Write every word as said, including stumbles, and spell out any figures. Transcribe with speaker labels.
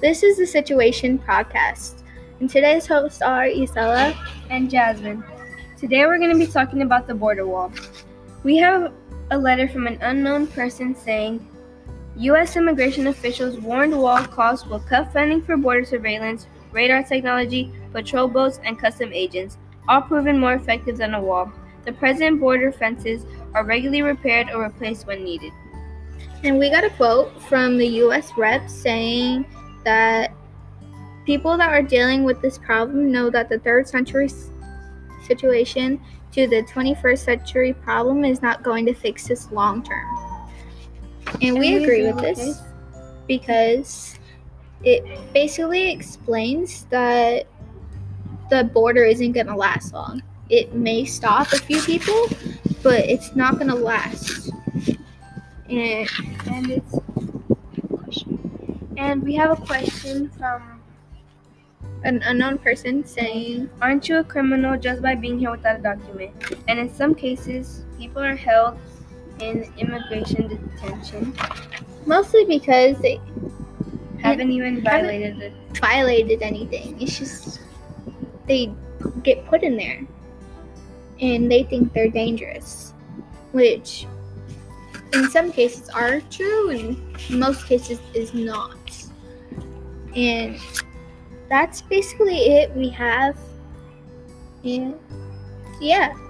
Speaker 1: This is the Situation Podcast, and today's hosts are Isela
Speaker 2: and Jasmine. Today we're going to be talking about the border wall. We have a letter from an unknown person saying, U S immigration officials warned wall costs will cut funding for border surveillance, radar technology, patrol boats, and custom agents, all proven more effective than a wall. The present border fences are regularly repaired or replaced when needed.
Speaker 1: And we got a quote from the U S rep saying that people that are dealing with this problem know that the third century situation to the twenty-first century problem is not going to fix this long term. And, and we, we agree with this, this because it basically explains that the border isn't going to last long. It may stop a few people, but it's not going to last. And,
Speaker 2: and it's and we have a question from
Speaker 1: an unknown person saying,
Speaker 2: aren't you a criminal just by being here without a document? And in some cases, people are held in immigration detention.
Speaker 1: Mostly because they
Speaker 2: haven't even violated
Speaker 1: haven't it. violated anything. It's just they get put in there and they think they're dangerous, which in some cases are true and in most cases is not. And that's basically it we have. And yeah.